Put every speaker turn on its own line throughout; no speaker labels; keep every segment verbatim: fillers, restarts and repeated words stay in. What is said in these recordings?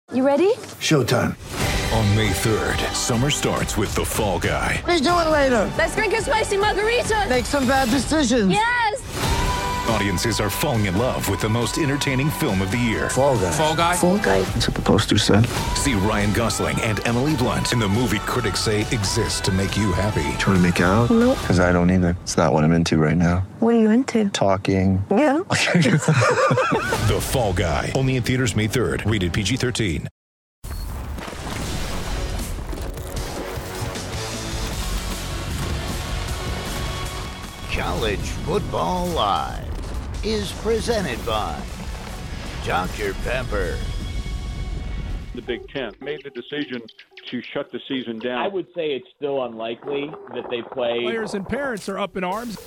You ready?
Showtime.
On May third, summer starts with The Fall Guy.
Let's do it later.
Let's drink a spicy margarita.
Make some bad decisions.
Yes!
Audiences are falling in love with the most entertaining film of the year.
Fall Guy.
Fall Guy?
Fall Guy.
That's what the poster said.
See Ryan Gosling and Emily Blunt in the movie critics say exists to make you happy.
Trying to make it out?
Nope.
Because I don't either. It's not what I'm into right now.
What are you into?
Talking.
Yeah.
The Fall Guy. Only in theaters May third. Rated P G thirteen.
College Football Live is presented by Doctor Pepper.
The Big Ten made the decision to shut the season down.
I would say it's still unlikely that they play.
Players and parents are up in arms.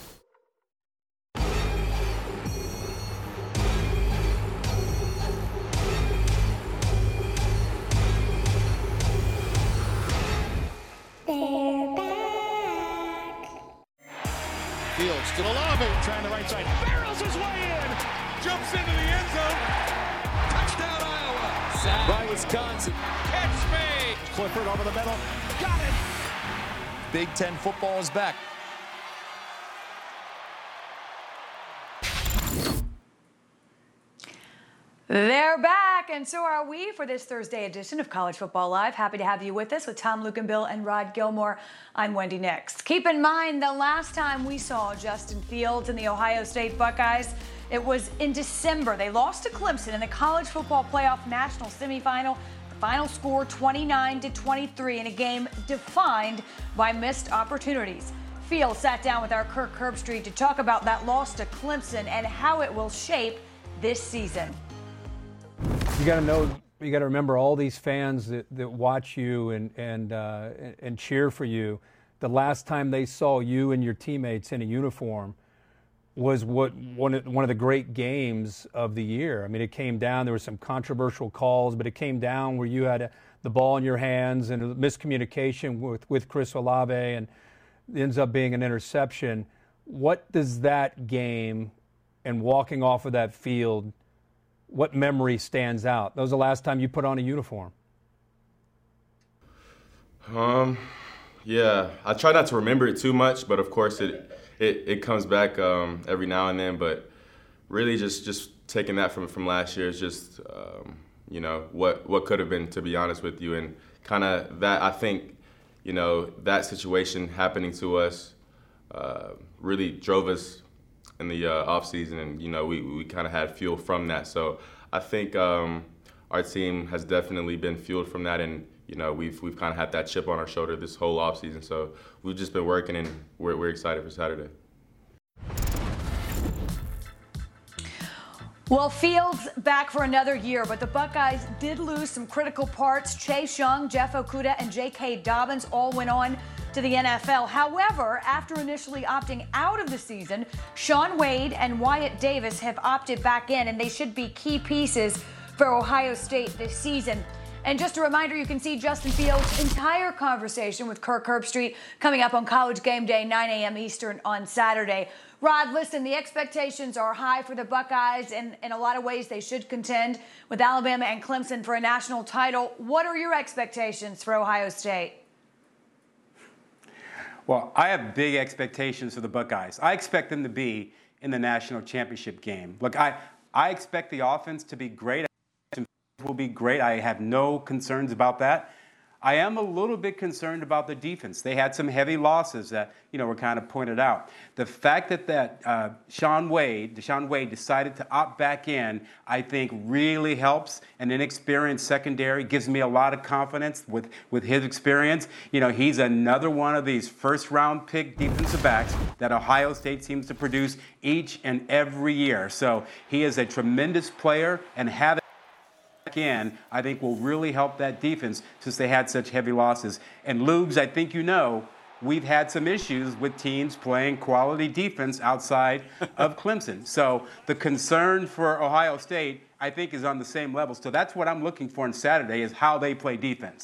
Fields to the lobby, trying the right side, barrels his way in, jumps into the end zone, touchdown Iowa. Sack by Wisconsin. Catch me.
Clifford over the middle.
Got it.
Big Ten football is back.
They're back, and so are we for this Thursday edition of College Football Live. Happy to have you with us with Tom Lukenbill and Rod Gilmore. I'm Wendy Nix. Keep in mind, the last time we saw Justin Fields and the Ohio State Buckeyes, it was in December. They lost to Clemson in the College Football Playoff National Semifinal. The final score twenty-nine to twenty-three in a game defined by missed opportunities. Fields sat down with our Kirk Herbstreit to talk about that loss to Clemson and how it will shape this season.
You got to know, you got to remember all these fans that, that watch you and and uh, and cheer for you. The last time they saw you and your teammates in a uniform was what one of, one of the great games of the year. I mean, it came down. There were some controversial calls, but it came down where you had a, the ball in your hands and a miscommunication with with Chris Olave, and it ends up being an interception. What does that game and walking off of that field? What memory stands out? That was the last time you put on a uniform.
Um, yeah, I try not to remember it too much, but of course it it, it comes back um, every now and then. But really, just, just taking that from from last year is just um, you know what what could have been, to be honest with you, and kind of that I think you know that situation happening to us uh, really drove us in the uh, off season, and you know we, we kind of had fuel from that. So I think um, our team has definitely been fueled from that, and you know we've we've kind of had that chip on our shoulder this whole off season. So we've just been working, and we're we're excited for Saturday.
Well, Fields back for another year, but the Buckeyes did lose some critical parts. Chase Young, Jeff Okudah, and J K. Dobbins all went on to the N F L. However, after initially opting out of the season, Shaun Wade and Wyatt Davis have opted back in, and they should be key pieces for Ohio State this season. And just a reminder, you can see Justin Fields' entire conversation with Kirk Herbstreit coming up on College Game Day, nine a.m. Eastern on Saturday. Rod, listen, the expectations are high for the Buckeyes, and in a lot of ways they should contend with Alabama and Clemson for a national title. What are your expectations for Ohio State?
Well, I have big expectations for the Buckeyes. I expect them to be in the national championship game. Look, I, I expect the offense to be great. Will be great. I have no concerns about that. I am a little bit concerned about the defense. They had some heavy losses that, you know, were kind of pointed out. The fact that that uh, Shaun Wade, Shaun Wade decided to opt back in, I think really helps. An inexperienced secondary gives me a lot of confidence with, with his experience. You know, he's another one of these first-round pick defensive backs that Ohio State seems to produce each and every year. So he is a tremendous player, and having in, I think will really help that defense since they had such heavy losses. And Lubes, I think you know, we've had some issues with teams playing quality defense outside of Clemson. So the concern for Ohio State, I think, is on the same level. So that's what I'm looking for on Saturday is how they play defense.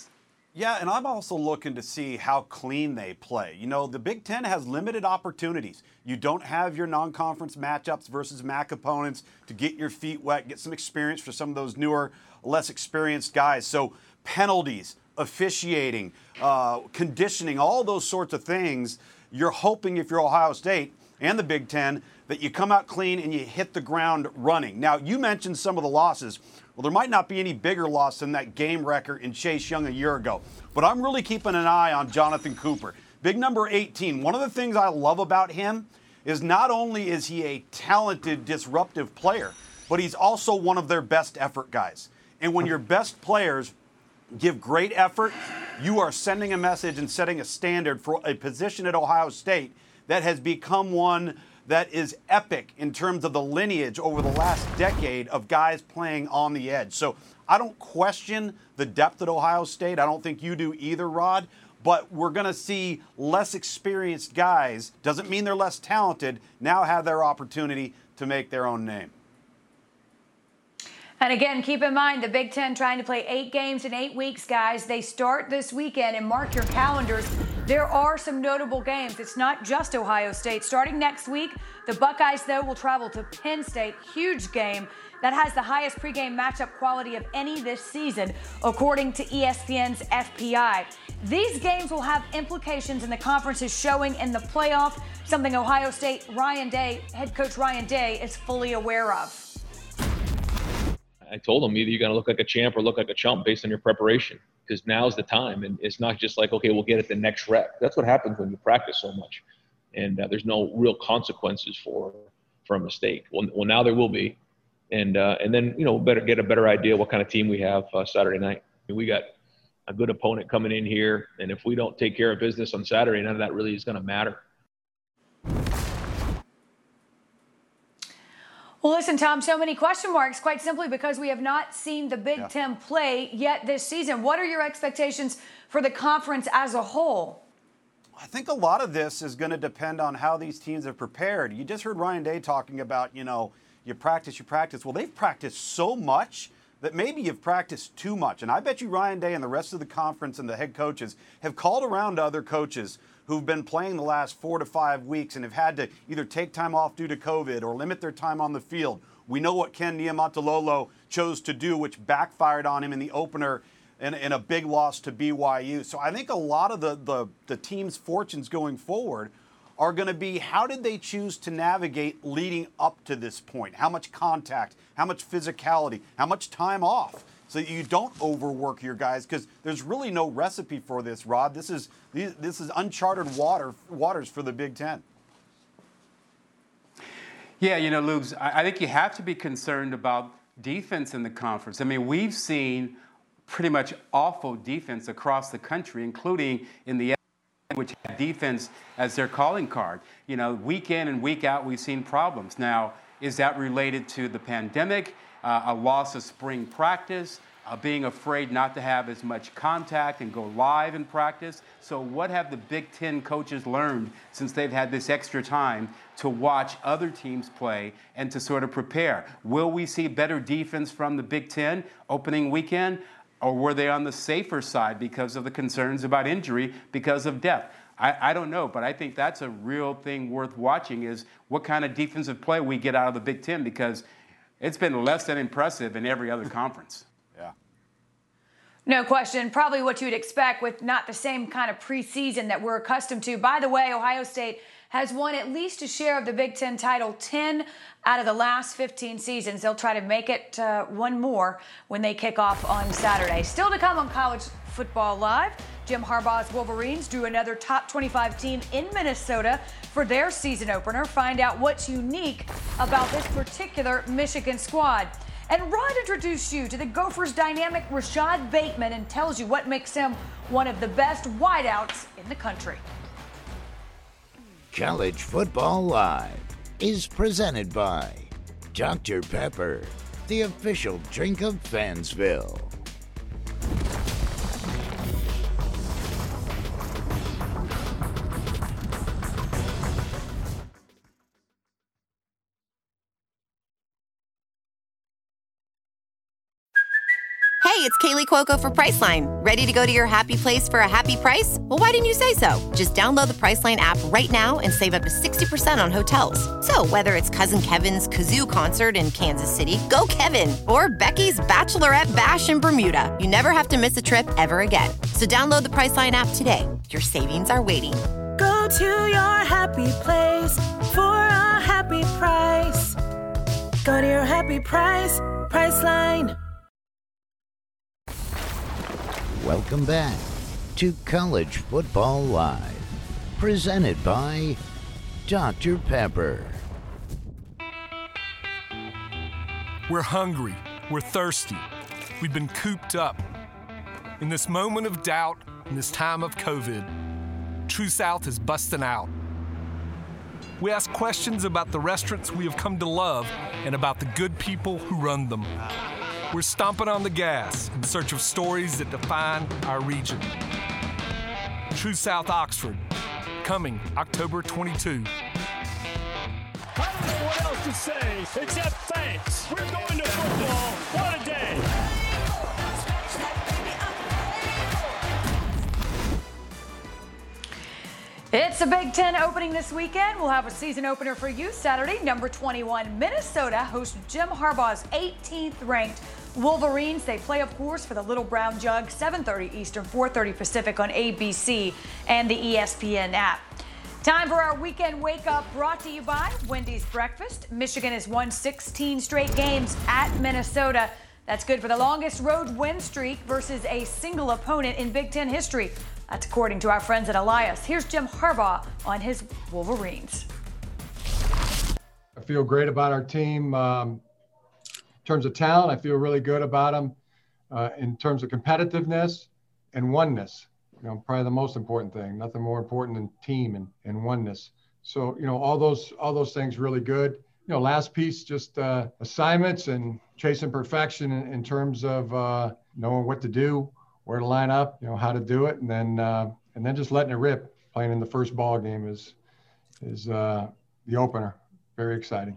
Yeah, and I'm also looking to see how clean they play. You know, the Big Ten has limited opportunities. You don't have your non-conference matchups versus M A C opponents to get your feet wet, get some experience for some of those newer, less experienced guys. So penalties, officiating, uh, conditioning, all those sorts of things, you're hoping if you're Ohio State and the Big Ten that you come out clean and you hit the ground running. Now, you mentioned some of the losses. Well, there might not be any bigger loss than that game record in Chase Young a year ago. But I'm really keeping an eye on Jonathan Cooper. Big number eighteen. One of the things I love about him is not only is he a talented, disruptive player, but he's also one of their best effort guys. And when your best players give great effort, you are sending a message and setting a standard for a position at Ohio State that has become one that is epic in terms of the lineage over the last decade of guys playing on the edge. So I don't question the depth at Ohio State. I don't think you do either, Rod. But we're going to see less experienced guys, doesn't mean they're less talented, now have their opportunity to make their own name.
And again, keep in mind, the Big Ten trying to play eight games in eight weeks, guys. They start this weekend, and mark your calendars. There are some notable games. It's not just Ohio State. Starting next week, the Buckeyes, though, will travel to Penn State. Huge game that has the highest pregame matchup quality of any this season, according to E S P N's F P I. These games will have implications in the conference's showing in the playoff, something Ohio State Ryan Day, head coach Ryan Day, is fully aware of.
I told him either you're going to look like a champ or look like a chump based on your preparation, because now's the time. And it's not just like, okay, we'll get it the next rep. That's what happens when you practice so much. And uh, there's no real consequences for for a mistake. Well, well now there will be. And uh, and then, you know, better get a better idea what kind of team we have uh, Saturday night. I mean, we got a good opponent coming in here. And if we don't take care of business on Saturday, none of that really is going to matter.
Well, listen, Tom, so many question marks, quite simply because we have not seen the Big
Yeah.
Ten play yet this season. What are your expectations for the conference as a whole?
I think a lot of this is going to depend on how these teams are prepared. You just heard Ryan Day talking about, you know, you practice, you practice. Well, they've practiced so much that maybe you've practiced too much. And I bet you Ryan Day and the rest of the conference and the head coaches have called around to other coaches who've been playing the last four to five weeks and have had to either take time off due to COVID or limit their time on the field. We know what Ken Niumatalolo chose to do, which backfired on him in the opener in, in a big loss to B Y U. So I think a lot of the, the, the team's fortunes going forward are going to be how did they choose to navigate leading up to this point? How much contact, how much physicality, how much time off? So that you don't overwork your guys, because there's really no recipe for this, Rod. This is this is uncharted water waters for the Big Ten.
Yeah, you know, Luke, I think you have to be concerned about defense in the conference. I mean, we've seen pretty much awful defense across the country, including in the S E C, which have defense as their calling card. You know, week in and week out, we've seen problems. Now, is that related to the pandemic? Uh, a loss of spring practice, uh, being afraid not to have as much contact and go live in practice. So what have the Big Ten coaches learned since they've had this extra time to watch other teams play and to sort of prepare? Will we see better defense from the Big Ten opening weekend, or were they on the safer side because of the concerns about injury because of depth? I, I don't know, but I think that's a real thing worth watching, is what kind of defensive play we get out of the Big Ten, because it's been less than impressive in every other conference.
Yeah.
No question. Probably what you would expect with not the same kind of preseason that we're accustomed to. By the way, Ohio State has won at least a share of the Big Ten title ten out of the last fifteen seasons. They'll try to make it uh, one more when they kick off on Saturday. Still to come on College Football Live, Jim Harbaugh's Wolverines drew another top twenty-five team in Minnesota for their season opener. Find out what's unique about this particular Michigan squad. And Rod introduced you to the Gophers' dynamic Rashad Bateman and tells you what makes him one of the best wideouts in the country.
College Football Live is presented by Doctor Pepper, the official drink of Fansville.
Hey, it's Kaylee Cuoco for Priceline. Ready to go to your happy place for a happy price? Well, why didn't you say so? Just download the Priceline app right now and save up to sixty percent on hotels. So whether it's Cousin Kevin's Kazoo Concert in Kansas City, go Kevin, or Becky's Bachelorette Bash in Bermuda, you never have to miss a trip ever again. So download the Priceline app today. Your savings are waiting.
Go to your happy place for a happy price. Go to your happy price, Priceline.
Welcome back to College Football Live, presented by Doctor Pepper.
We're hungry. We're thirsty. We've been cooped up. In this moment of doubt, in this time of COVID, True South is busting out. We ask questions about the restaurants we have come to love and about the good people who run them. We're stomping on the gas in search of stories that define our region. True South Oxford, coming October twenty-second.
I don't know what else to say except thanks. We're going to football. What a day.
It's the Big Ten opening this weekend. We'll have a season opener for you Saturday. Number twenty-one, Minnesota hosts Jim Harbaugh's eighteenth ranked Wolverines. They play, of course, for the Little Brown Jug, seven thirty Eastern, four thirty Pacific on A B C and the E S P N app. Time for our weekend wake-up, brought to you by Wendy's Breakfast. Michigan has won sixteen straight games at Minnesota. That's good for the longest road win streak versus a single opponent in Big Ten history. That's according to our friends at Elias. Here's Jim Harbaugh on his Wolverines.
I feel great about our team. Um, in terms of talent, I feel really good about them. Uh, in terms of competitiveness and oneness, you know, probably the most important thing. Nothing more important than team and, and oneness. So, you know, all those all those things really good. You know, last piece, just uh, assignments and chasing perfection in, in terms of uh, knowing what to do, where to line up, you know, how to do it, and then uh, and then just letting it rip. Playing in the first ball game is is uh, the opener. Very exciting.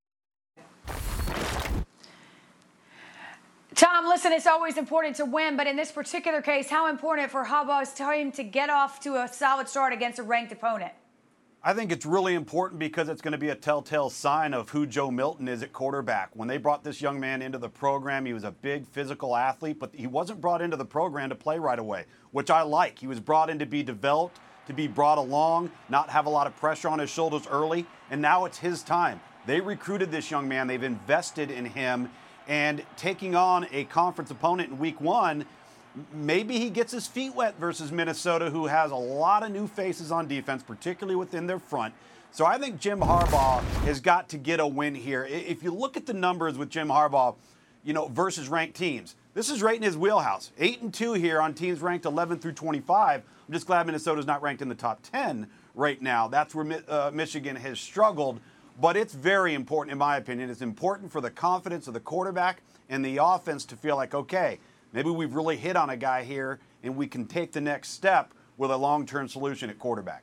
Tom, listen, it's always important to win, but in this particular case, how important for Harbaugh's team to get off to a solid start against a ranked opponent?
I think it's really important because it's going to be a telltale sign of who Joe Milton is at quarterback. When they brought this young man into the program, he was a big physical athlete, but he wasn't brought into the program to play right away, which I like. He was brought in to be developed, to be brought along, not have a lot of pressure on his shoulders early, and now it's his time. They recruited this young man. They've invested in him, and taking on a conference opponent in week one, maybe he gets his feet wet versus Minnesota, who has a lot of new faces on defense, particularly within their front. So I think Jim Harbaugh has got to get a win here. If you look at the numbers with Jim Harbaugh, you know, versus ranked teams, this is right in his wheelhouse. Eight and two here on teams ranked eleven through twenty-five. I'm just glad Minnesota's not ranked in the top ten right now. That's where uh, Michigan has struggled. But it's very important, in my opinion. It's important for the confidence of the quarterback and the offense to feel like, okay, maybe we've really hit on a guy here and we can take the next step with a long-term solution at quarterback.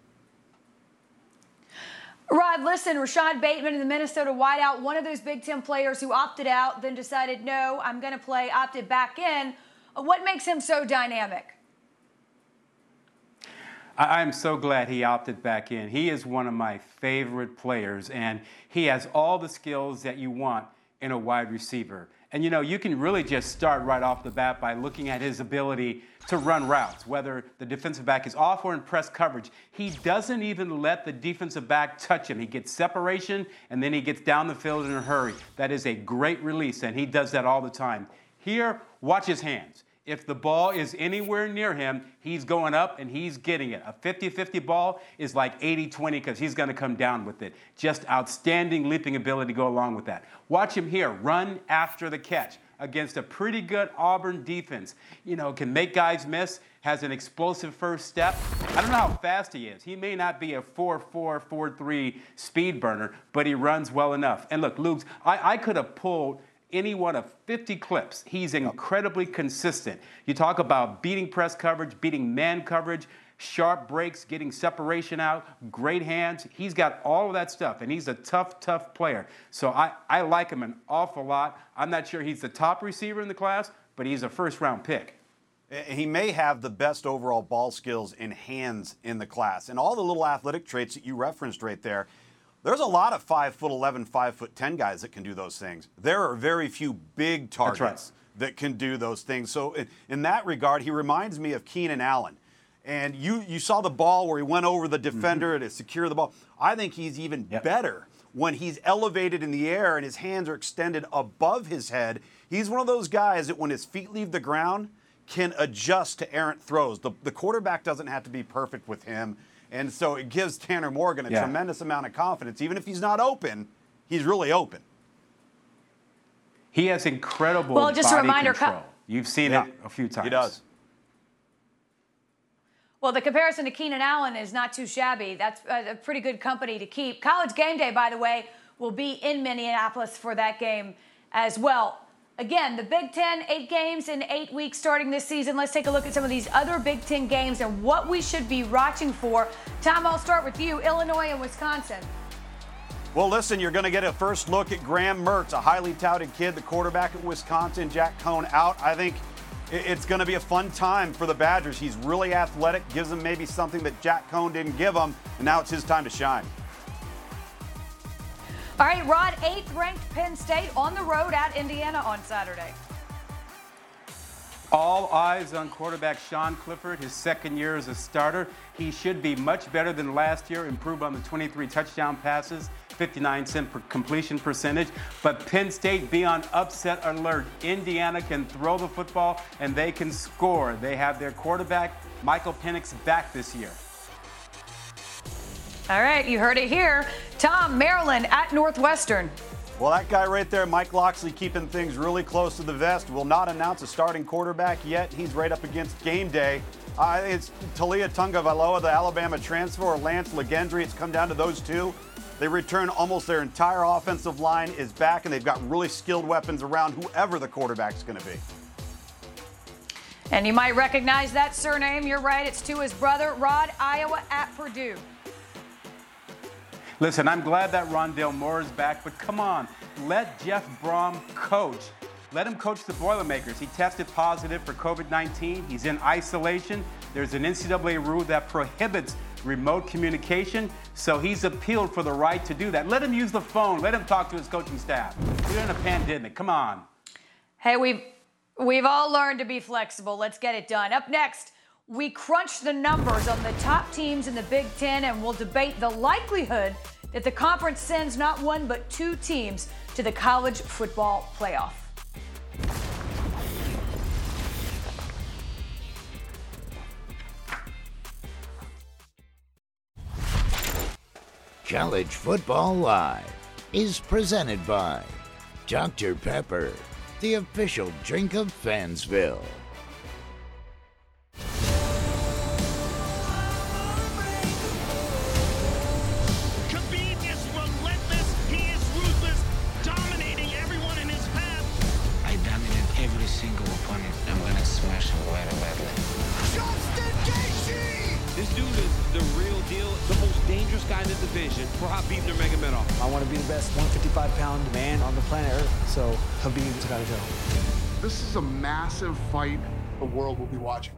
Rod, listen, Rashad Bateman, the Minnesota wideout, one of those Big Ten players who opted out, then decided, no, I'm going to play, opted back in. What makes him so dynamic?
I am so glad he opted back in. He is one of my favorite players, and he has all the skills that you want in a wide receiver. And, you know, you can really just start right off the bat by looking at his ability to run routes, whether the defensive back is off or in press coverage. He doesn't even let the defensive back touch him. He gets separation, and then he gets down the field in a hurry. That is a great release, and he does that all the time. Here, watch his hands. If the ball is anywhere near him, he's going up and he's getting it. A fifty-fifty ball is like eighty twenty because he's going to come down with it. Just outstanding leaping ability to go along with that. Watch him here run after the catch against a pretty good Auburn defense. You know, can make guys miss, has an explosive first step. I don't know how fast he is. He may not be a four four, four three speed burner, but he runs well enough. And look, Luke, I, I could have pulled any one of fifty clips. He's incredibly consistent. You talk about beating press coverage, beating man coverage, sharp breaks, getting separation out, great hands. He's got all of that stuff, and he's a tough, tough player. So I, I like him an awful lot. I'm not sure he's the top receiver in the class, but he's a first-round pick.
He may have the best overall ball skills and hands in the class. And all the little athletic traits that you referenced right there, there's a lot of five foot eleven, five foot ten guys that can do those things. There are very few big targets right. that can do those things. So in, in that regard, he reminds me of Keenan Allen. And you, you saw the ball where he went over the defender mm-hmm. to secure the ball. I think he's even yep. better when he's elevated in the air and his hands are extended above his head. He's one of those guys that when his feet leave the ground, can adjust to errant throws. The, the quarterback doesn't have to be perfect with him. And so it gives Tanner Morgan a yeah. tremendous amount of confidence. Even if he's not open, he's really open.
He has incredible
well, just
body
a reminder,
control. You've seen yeah. it a few times.
He does.
Well, the comparison to Keenan Allen is not too shabby. That's a pretty good company to keep. College Game Day, by the way, will be in Minneapolis for that game as well. Again, the Big Ten, eight games in eight weeks starting this season. Let's take a look at some of these other Big Ten games and what we should be watching for. Tom, I'll start with you, Illinois and Wisconsin.
Well, listen, you're going to get a first look at Graham Mertz, a highly touted kid, the quarterback at Wisconsin. Jack Cohn out. I think it's going to be a fun time for the Badgers. He's really athletic, gives them maybe something that Jack Cohn didn't give them, and now it's his time to shine.
All right, Rod, eighth-ranked Penn State on the road at Indiana on Saturday.
All eyes on quarterback Sean Clifford, his second year as a starter. He should be much better than last year, improved on the twenty-three touchdown passes, fifty-nine percent per completion percentage. But Penn State be on upset alert. Indiana can throw the football, and they can score. They have their quarterback, Michael Penix, back this year.
All right, you heard it here. Tom, Maryland at Northwestern.
Well, that guy right there, Mike Locksley, keeping things really close to the vest, will not announce a starting quarterback yet. He's right up against game day. Uh, it's Talia Tungavailoa, the Alabama transfer, or Lance Legendry. It's come down to those two. They return almost their entire offensive line is back, and they've got really skilled weapons around whoever the quarterback's going to be.
And you might recognize that surname. You're right. It's to his brother, Rod, Iowa at Purdue.
Listen, I'm glad that Rondale Moore is back, but come on, let Jeff Brom coach. Let him coach the Boilermakers. He tested positive for COVID nineteen. He's in isolation. There's an N C double A rule that prohibits remote communication, so he's appealed for the right to do that. Let him use the phone. Let him talk to his coaching staff. We're in a pandemic. Come on.
Hey, we've, we've all learned to be flexible. Let's get it done. Up next, we crunch the numbers on the top teams in the Big Ten, and we'll debate the likelihood that the conference sends not one but two teams to the college football playoff.
College Football Live is presented by Doctor Pepper, the official drink of Fansville.
Guy in the division for Khabib Nurmagomedov. I want to be the best one fifty-five pound man on the planet Earth, so Khabib's got to go.
This is a massive fight the world will be watching.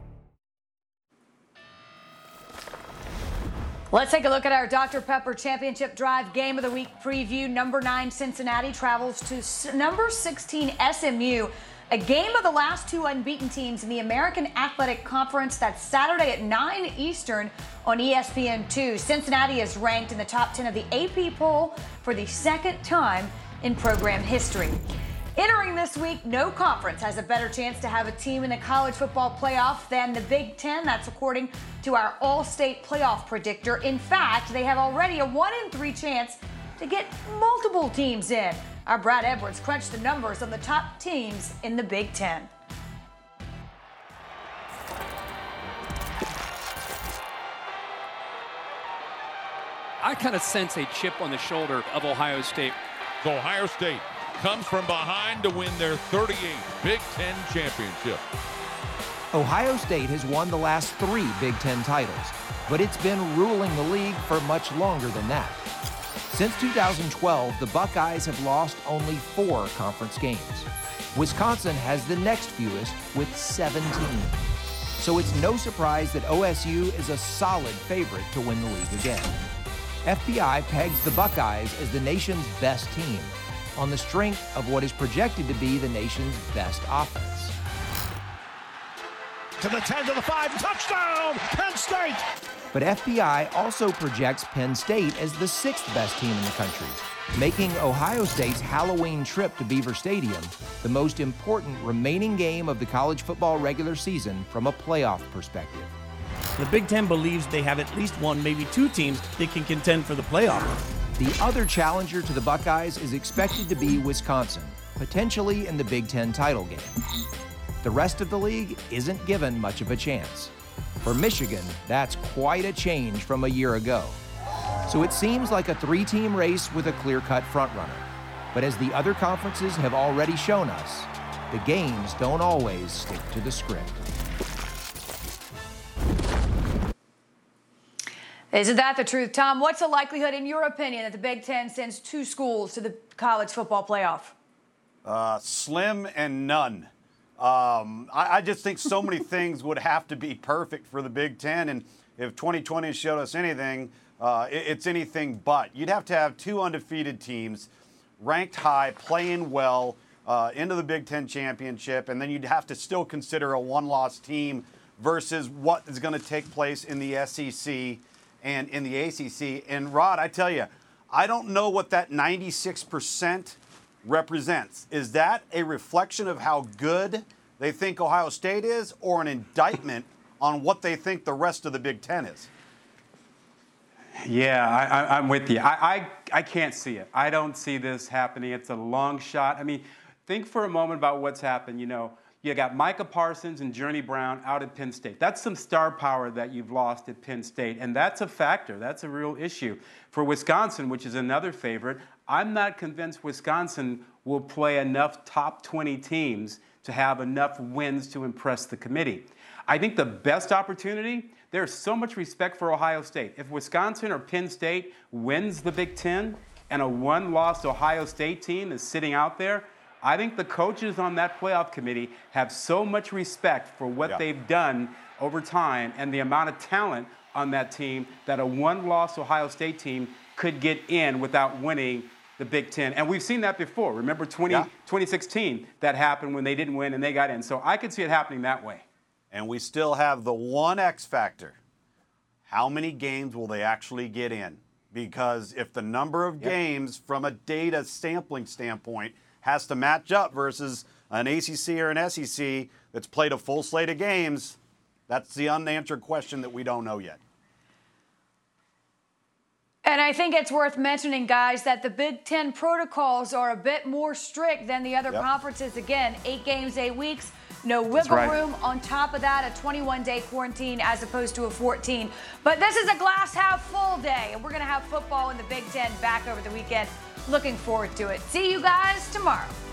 Let's take a look at our Doctor Pepper Championship Drive Game of the Week preview. Number nine Cincinnati travels to number sixteen S M U. A game of the last two unbeaten teams in the American Athletic Conference. That's Saturday at nine Eastern on E S P N two. Cincinnati is ranked in the top ten of the A P poll for the second time in program history. Entering this week, no conference has a better chance to have a team in the college football playoff than the Big Ten. That's according to our all-state playoff predictor. In fact, they have already a one in three chance to get multiple teams in. Our Brad Edwards crunched the numbers on the top teams in the Big Ten.
I kind of sense a chip on the shoulder of Ohio State.
So Ohio State comes from behind to win their thirty-eighth Big Ten championship.
Ohio State has won the last three Big Ten titles, but it's been ruling the league for much longer than that. Since two thousand twelve, the Buckeyes have lost only four conference games. Wisconsin has the next fewest with seventeen. So it's no surprise that O S U is a solid favorite to win the league again. F B I pegs the Buckeyes as the nation's best team on the strength of what is projected to be the nation's best offense.
To the ten, to the five, touchdown, Penn State!
But F B I also projects Penn State as the sixth best team in the country, making Ohio State's Halloween trip to Beaver Stadium the most important remaining game of the college football regular season from a playoff perspective.
The Big Ten believes they have at least one, maybe two teams that can contend for the playoff.
The other challenger to the Buckeyes is expected to be Wisconsin, potentially in the Big Ten title game. The rest of the league isn't given much of a chance. For Michigan, that's quite a change from a year ago. So it seems like a three-team race with a clear-cut frontrunner. But as the other conferences have already shown us, the games don't always stick to the script.
Isn't that the truth, Tom? What's the likelihood, in your opinion, that the Big Ten sends two schools to the college football playoff?
Uh, slim and none. Um, I, I just think so many things would have to be perfect for the Big Ten, and if twenty twenty showed us anything, uh, it, it's anything but. You'd have to have two undefeated teams, ranked high, playing well, uh, into the Big Ten championship, and then you'd have to still consider a one-loss team versus what is going to take place in the S E C and in the A C C. And Rod, I tell you, I don't know what that ninety-six percent represents. Is that a reflection of how good they think Ohio State is, or an indictment on what they think the rest of the Big Ten is?
Yeah, I, I, I'm with you. I, I, I can't see it. I don't see this happening. It's a long shot. I mean, think for a moment about what's happened. You know, you got Micah Parsons and Journey Brown out at Penn State. That's some star power that you've lost at Penn State, and that's a factor. That's a real issue. For Wisconsin, which is another favorite, I'm not convinced Wisconsin will play enough top twenty teams to have enough wins to impress the committee. I think the best opportunity, there's so much respect for Ohio State. If Wisconsin or Penn State wins the Big Ten and a one-loss Ohio State team is sitting out there, I think the coaches on that playoff committee have so much respect for what yeah. they've done over time and the amount of talent on that team that a one-loss Ohio State team could get in without winning the Big Ten. And we've seen that before. Remember twenty, yeah. twenty sixteen, that happened when they didn't win and they got in. So I could see it happening that way.
And we still have the one X factor. How many games will they actually get in? Because if the number of yep. games from a data sampling standpoint has to match up versus an A C C or an S E C that's played a full slate of games, that's the unanswered question that we don't know yet.
And I think it's worth mentioning, guys, that the Big Ten protocols are a bit more strict than the other yep. conferences. Again, eight games, eight weeks, no wiggle right. room. On top of that, a twenty-one day quarantine as opposed to a fourteen. But this is a glass half full day, and we're going to have football in the Big Ten back over the weekend. Looking forward to it. See you guys tomorrow.